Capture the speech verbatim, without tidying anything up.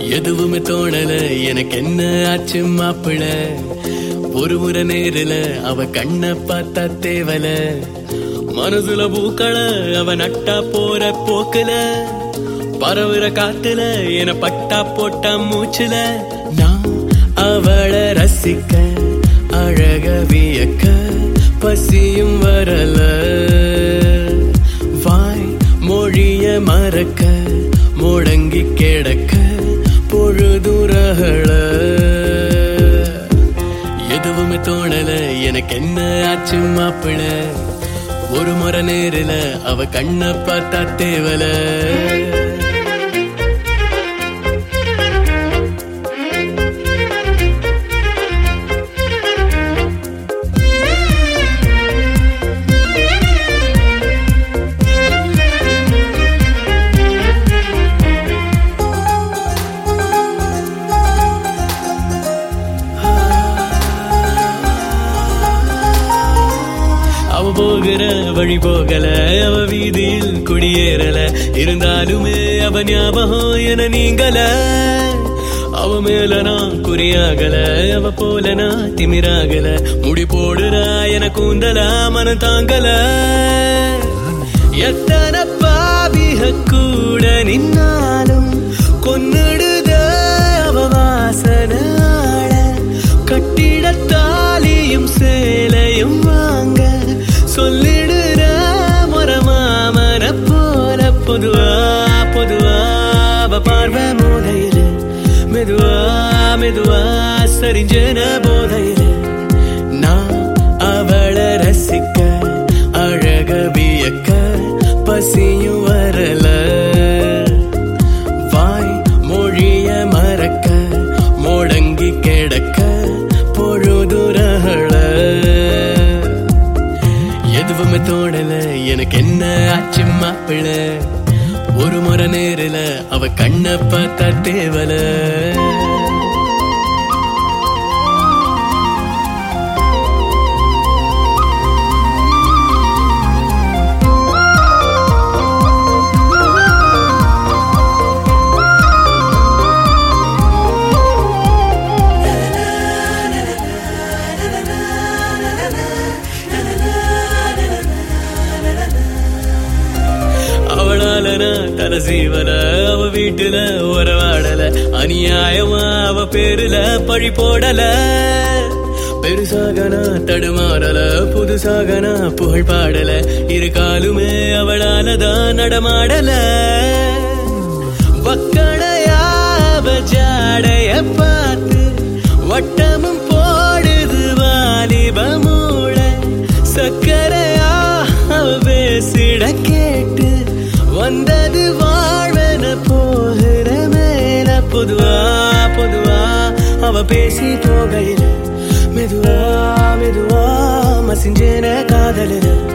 எதுவுமே தோணல எனக்கு என்ன ஆச்சு மாப்பிள ஒரு முறை நேரில அவ கண்ண பார்த்தா தேவல மனசுல பூக்கள அவ நட்டா போற போக்குல பரவுற காத்துல என பட்டா போட்டா மூச்சுல நான் அவளை ரசிக்க அழக வியக்க பசியும் வரல வாய் மொழிய மறக்க முடங்கி கிடக்க பொழுதுரகள எதுவுமே தோணல எனக்கு என்ன ஆச்சு மாப்பிள ஒரு முறை நேரில அவ கண்ண பார்த்தா தேவல போகிற வழி போகல அவ வீதியில் குடியேறல இருந்தாலுமே அவ ஞாபகம் என நீங்கல அவ மேல நான் குறியாகல அவ போல நான் திமிராகல முடி போடுறா என கூந்தல மனம் தாங்கல எத்தனை பாவிக கூட நின்னாலும் கொன்னிடுத அவ வாசனாட கட்டிட தாலியும் சேலையும் வாங்க சொல்லிடுற மரமாமன போல பொதுவா பொதுவா அவ பார்வை மோதையில மெதுவா மெதுவா சரிஞ்சன போதையில நான் அவளை ரசிக்க அழக வியக்க பசியும் வரல வாய் மொழிய மறக்க முடங்கி கிடக்க பொழுதுரகள எதுவுமே தோணல எனக்கு என்ன ஆச்சு மாப்பிள ஒரு முறை நேரில அவ கண்ண பார்த்தா தேவல தல சீவல அவ வீட்டுல உறவாடல அநியாயமா அவ பேருல பழி போடல பெருசாகனா தடுமாறல புதுசாகனா புகழ் பாடல இரு காலுமே அவளாலதான் நடமாடல வக்கடையா அவ ஜாடைய பார்த்து வட்டமும் போடுது வாலிப மூள சக்கரையா அவ பேசிட கேட்டு வந்தது வாழ்வன போகிற மேல பொதுவா பொதுவா அவ பேசி போகையில மெதுவா மெதுவா மசிஞ்சேன காதலில